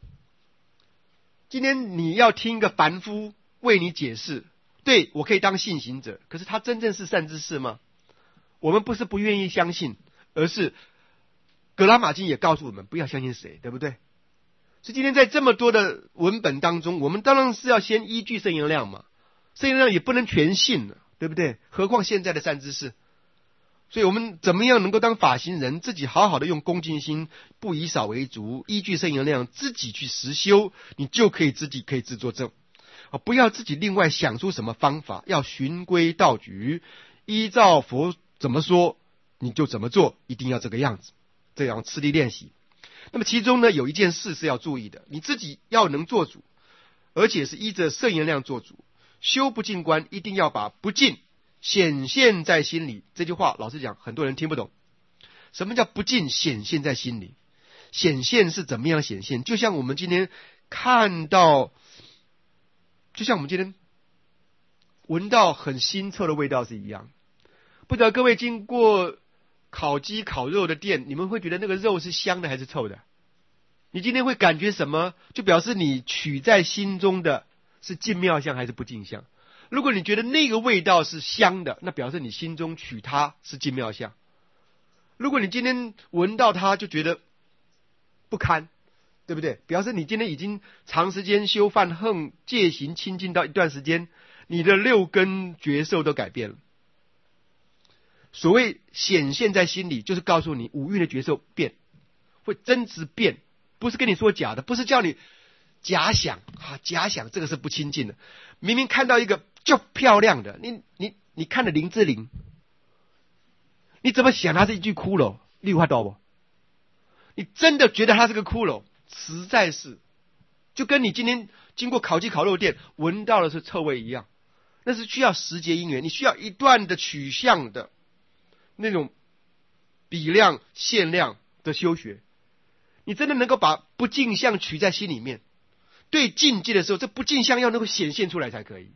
今天你要听一个凡夫为你解释，对，我可以当信行者，可是他真正是善知识吗？我们不是不愿意相信，而是格拉玛经也告诉我们不要相信谁，对不对？所以今天在这么多的文本当中，我们当然是要先依据圣言量嘛，圣言量也不能全信了，对不对？何况现在的善知识。所以我们怎么样能够当法行人，自己好好的用恭敬心，不以少为足，依据圣言量自己去实修，你就可以自己可以自作证啊！不要自己另外想出什么方法，要循规蹈矩，依照佛怎么说你就怎么做，一定要这个样子，这样吃力练习。那么其中呢，有一件事是要注意的，你自己要能做主，而且是依着圣言量做主。修不净观，一定要把不净显现在心里。这句话老实讲很多人听不懂，什么叫不净显现在心里？显现是怎么样显现？就像我们今天看到，就像我们今天闻到很腥臭的味道是一样。不知道各位经过烤鸡烤肉的店，你们会觉得那个肉是香的还是臭的？你今天会感觉什么？就表示你取在心中的是净妙相还是不净相。如果你觉得那个味道是香的，那表示你心中取它是净妙相。如果你今天闻到它就觉得不堪，对不对？表示你今天已经长时间修梵行戒行清净到一段时间，你的六根觉受都改变了。所谓显现在心里，就是告诉你五蕴的觉受变，会真实变，不是跟你说假的，不是叫你假想啊，假想这个是不清净的。明明看到一个就漂亮的，你你你看了林志玲，你怎么想它是一具骷髅？你有看到不？你真的觉得它是个骷髅，实在是就跟你今天经过烤鸡烤肉店闻到的是臭味一样，那是需要时节因缘，你需要一段的取向的那种比量限量的修学，你真的能够把不净相取在心里面。对境界的时候，这不净相要能够显现出来才可以。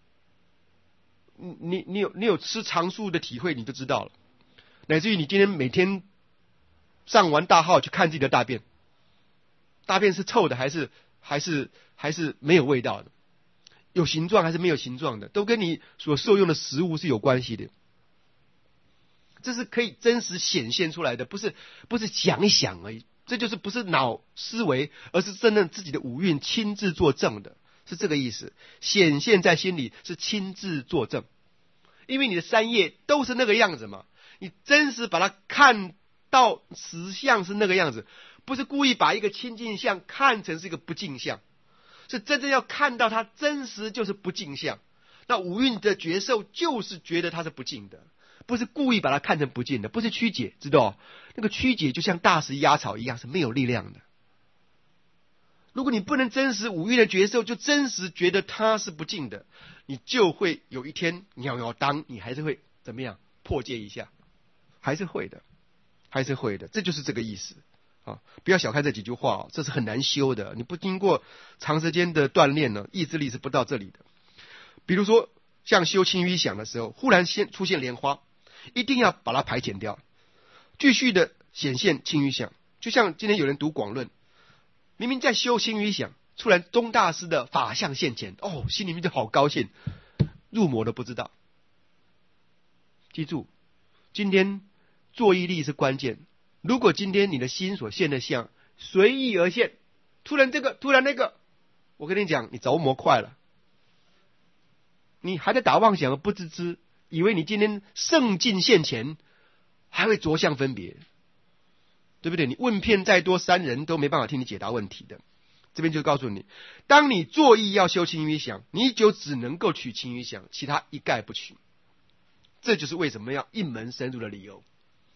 你你有你有吃长素的体会，你就知道了。乃至于你今天每天上完大号去看自己的大便， 大便是臭的还是还是还是没有味道的，有形状还是没有形状的，都跟你所受用的食物是有关系的。这是可以真实显现出来的，不是不是想一想而已。这就是不是脑思维，而是真正自己的五蕴亲自作证的，是这个意思。显现在心里是亲自作证，因为你的三业都是那个样子嘛，你真实把它看到实相是那个样子，不是故意把一个清净相看成是一个不净相，是真正要看到它真实就是不净相。那五蕴的觉受就是觉得它是不净的，不是故意把它看成不净的，不是曲解，知道？那个曲解就像大石压草一样，是没有力量的。如果你不能真实五蕴的觉受，就真实觉得它是不净的，你就会有一天鸟鸟当，你还是会怎么样破戒一下，还是会的，还是会的，这就是这个意思啊！不要小看这几句话，这是很难修的，你不经过长时间的锻炼呢，意志力是不到这里的。比如说像修清淤想的时候，忽然先出现莲花，一定要把它排遣掉，继续的显现清淤想。就像今天有人读广论，明明在修清淤想，突然宗大师的法相现前，哦，心里面就好高兴，入魔都不知道。记住，今天作意力是关键。如果今天你的心所现的相随意而现，突然这个突然那个，我跟你讲，你着魔快了，你还在打妄想而不自知，以为你今天圣境现前，还会着相分别，对不对？你问遍再多三人都没办法替你解答问题的。这边就告诉你，当你作意要修清淤想，你就只能够取清淤想，其他一概不取。这就是为什么要一门深入的理由。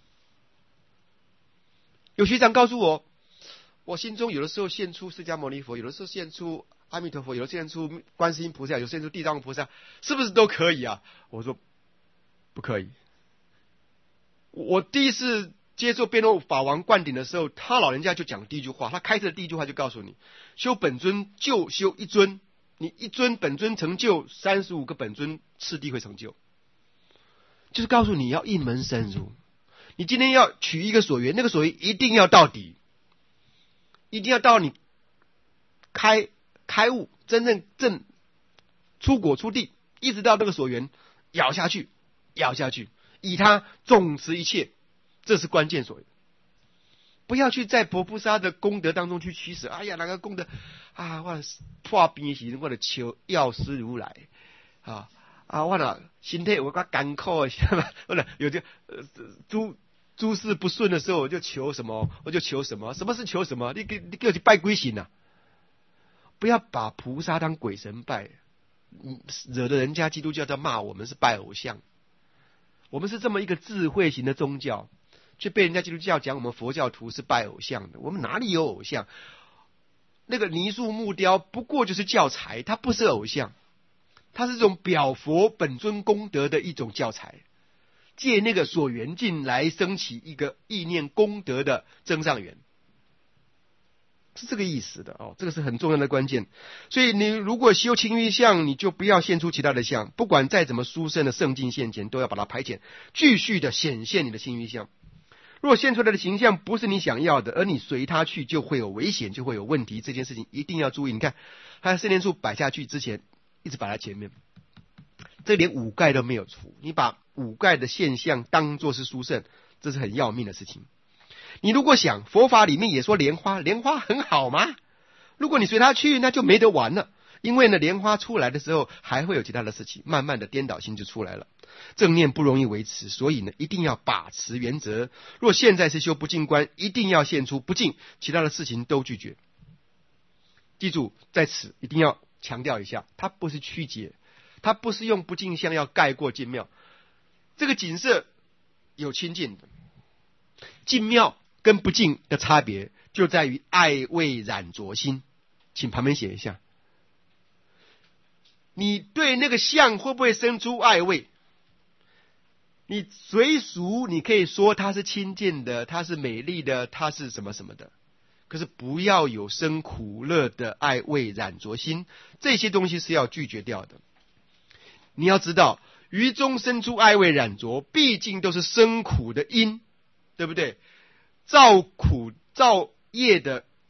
有学长告诉我，我心中有的时候现出释迦牟尼佛，有的时候现出阿弥陀佛，有的现出观世音菩萨，有的现出地藏王菩萨，是不是都可以啊？我说不可以。我第一次接受辩论法王灌顶的时候，他老人家就讲第一句话，他开始的第一句话就告诉你，修本尊就修一尊，你一尊本尊成就，三十五个本尊次第会成就，就是告诉你要一门深入。你今天要取一个所缘，那个所缘一定要到底，一定要到你开开悟，真正正出果出地，一直到那个所缘咬下去，咬下去，以它总持一切，这是关键所缘。不要去在佛菩萨的功德当中去取舍。哎呀，哪个功德啊？我破病时，我的求药师如来啊啊！我的身体我较艰苦的，我的有这呃诸诸事不顺的时候，我就求什么，我就求什么。什么是求什么？你给你给我去拜鬼神呐！不要把菩萨当鬼神拜，惹得人家基督教在骂我们是拜偶像。我们是这么一个智慧型的宗教，却被人家基督教讲我们佛教徒是拜偶像的。我们哪里有偶像？那个泥塑木雕不过就是教材，它不是偶像，它是这种表佛本尊功德的一种教材，借那个所缘境来升起一个意念功德的增上缘，是这个意思的哦，这个是很重要的关键。所以你如果修清淤相，你就不要现出其他的相，不管再怎么殊胜的圣境现前，都要把它排遣，继续的显现你的清淤相。如果现出来的形象不是你想要的，而你随它去，就会有危险，就会有问题。这件事情一定要注意。你看，他圣莲处摆下去之前，一直摆在前面，这连五盖都没有除。你把五盖的现象当作是殊胜，这是很要命的事情。你如果想，佛法里面也说莲花，莲花很好吗？如果你随它去，那就没得玩了。因为呢，莲花出来的时候还会有其他的事情，慢慢的颠倒心就出来了。正念不容易维持，所以呢，一定要把持原则。若现在是修不净观，一定要现出不净，其他的事情都拒绝。记住，在此一定要强调一下，它不是曲解，它不是用不净相要盖过净妙。这个景色有清净的，净妙跟不净的差别就在于爱味染着心。请旁边写一下，你对那个相会不会生出爱味？你随俗你可以说它是清净的，它是美丽的，它是什么什么的，可是不要有生苦乐的爱味染着心，这些东西是要拒绝掉的。你要知道，于中生出爱味染着，毕竟都是生苦的因，对不对？造苦造业的因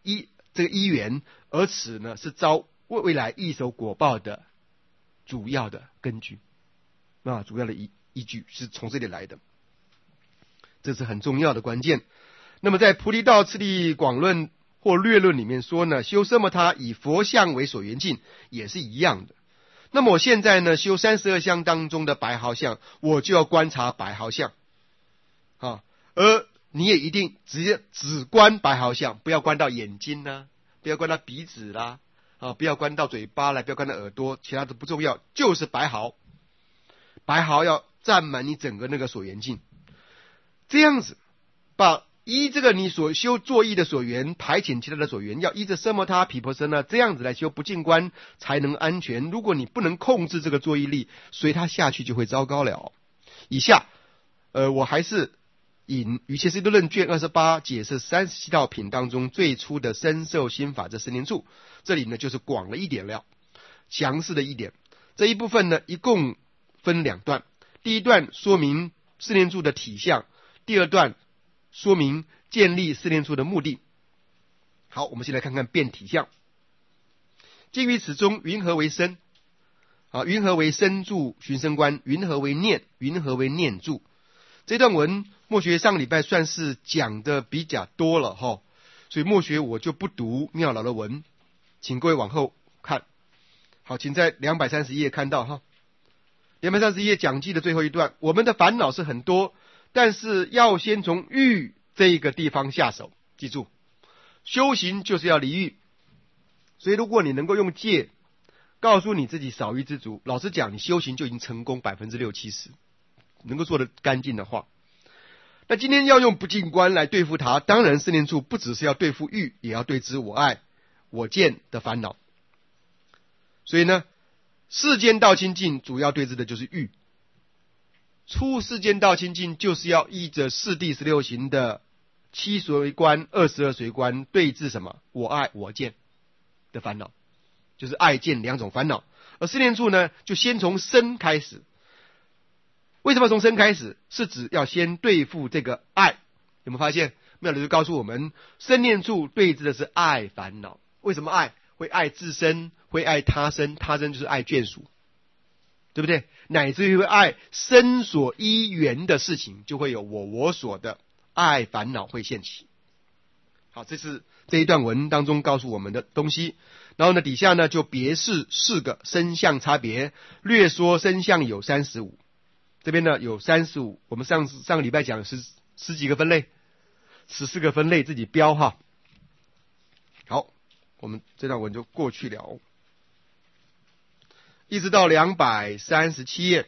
因这个因缘，而此呢是招未未来异熟果报的主要的根据啊，主要的依依据是从这里来的，这是很重要的关键。那么在菩提道次第广论或略论里面说呢，修奢摩他以佛相为所缘境也是一样的。那么我现在呢修三十二相当中的白毫相，我就要观察白毫相啊，而你也一定直接只观白毫相，不要观到眼睛啦，不要观到鼻子啦，啊，不要观到嘴巴啦，不要观到耳朵，其他的不重要，就是白毫。白毫要占满你整个那个所缘境，这样子把依这个你所修作意的所缘排遣其他的所缘，要依着奢摩他毗婆舍那这样子来修不净观才能安全。如果你不能控制这个作意力，随它下去就会糟糕了。以下呃，我还是引瑜伽师地论卷二十八解释三十七道品当中最初的身受心法这十年处，这里呢就是广了一点了，详细的一点。这一部分呢一共分两段，第一段说明四念处的体相，第二段说明建立四念处的目的。好，我们先来看看变体相。鉴于此中云何为身啊？云何为身住寻声观？云何为念？云何为念住？这段文默学上个礼拜算是讲的比较多了哈，所以默学我就不读妙老的文，请各位往后看。好，请在两百三十页看到哈，两百三十页讲记的最后一段，我们的烦恼是很多，但是要先从欲这个地方下手。记住，修行就是要离欲，所以如果你能够用戒告诉你自己少欲知足，老实讲，你修行就已经成功百分之六七十，能够做得干净的话。那今天要用不净观来对付它，当然四念处不只是要对付欲，也要对治我爱我见的烦恼。所以呢，世间道清净主要对治的就是欲，出世间道清净就是要依着四谛十六行的七随观、二十二随观对治什么？我爱我见的烦恼，就是爱见两种烦恼。而四念处呢，就先从身开始。为什么从身开始？是指要先对付这个爱。有没有发现？妙理就告诉我们，身念处对治的是爱烦恼。为什么爱？会爱自身，会爱他身，他身就是爱眷属，对不对？乃至于会爱身所依缘的事情，就会有我我所的爱烦恼会现起。好，这是这一段文当中告诉我们的东西。然后呢，底下呢就别示四个身相差别，略说身相有三十五。这边呢有三十五，我们上上个礼拜讲十十几个分类，十四个分类，自己标哈。好，我们这段文就过去了，一直到两百三十七页。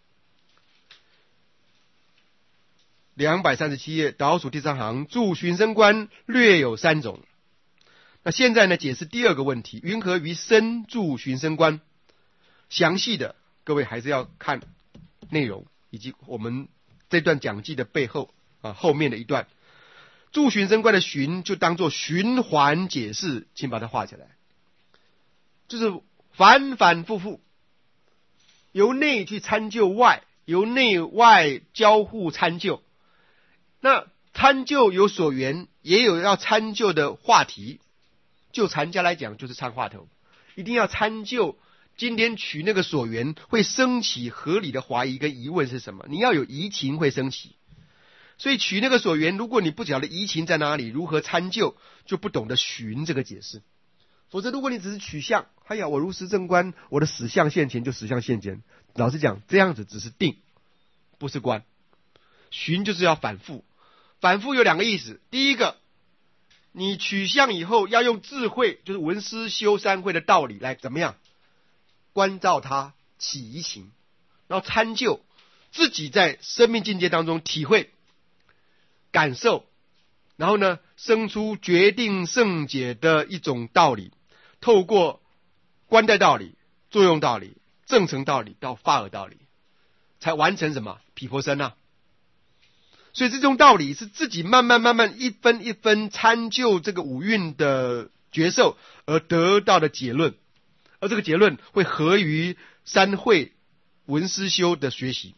两百三十七页倒数第三行，住寻声观略有三种。那现在呢解释第二个问题，云何于身住寻声观？详细的各位还是要看内容以及我们这段讲记的背后啊后面的一段。住寻声观的寻就当作循环解释，请把它画起来，就是反反复复，由内去参就外，由内外交互参就。那参就有所缘，也有要参就的话题。就禅家来讲，就是参话头，一定要参就。今天取那个所缘，会升起合理的怀疑跟疑问是什么？你要有疑情会升起，所以取那个所缘，如果你不晓得疑情在哪里，如何参就，就不懂得寻这个解释。否则，如果你只是取相，哎呀，我如实正观，我的实相现前就实相现前。老实讲，这样子只是定，不是观。寻就是要反复，反复有两个意思。第一个，你取相以后要用智慧，就是闻思修三慧的道理来怎么样关照它，起疑情，然后参就自己在生命境界当中体会感受，然后呢生出决定胜解的一种道理，透过观待道理、作用道理、正成道理到法尔道理，才完成什么毗婆舍那。所以这种道理是自己慢慢慢慢一分一分参就这个五蕴的觉受而得到的结论，而这个结论会合于三慧闻思修的学习。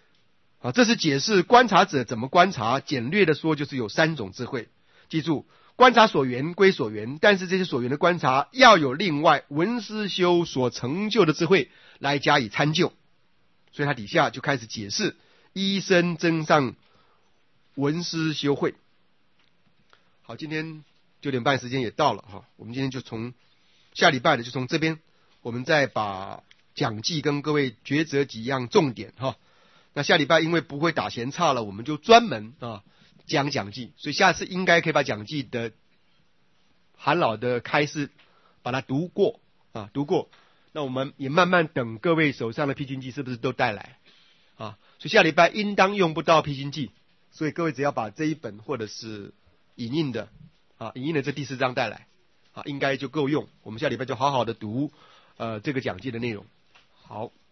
啊，这是解释观察者怎么观察，简略的说就是有三种智慧。记住， 观察所缘归所缘，但是这些所缘的观察要有另外文思修所成就的智慧来加以参就。所以他底下就开始解释依身增上文思修慧。好，今天九点半时间也到了哈，我们今天就从下礼拜的就从这边，我们再把讲记跟各位抉择几样重点哈。那下礼拜因为不会打闲岔了，我们就专门啊讲讲记，所以下次应该可以把讲记的韩老的开示把它读过啊，读过。那我们也慢慢等各位手上的披经记是不是都带来啊？所以下礼拜应当用不到披经记，所以各位只要把这一本或者是影印的啊，影印的这第四章带来啊，应该就够用。我们下礼拜就好好的读呃这个讲记的内容。好。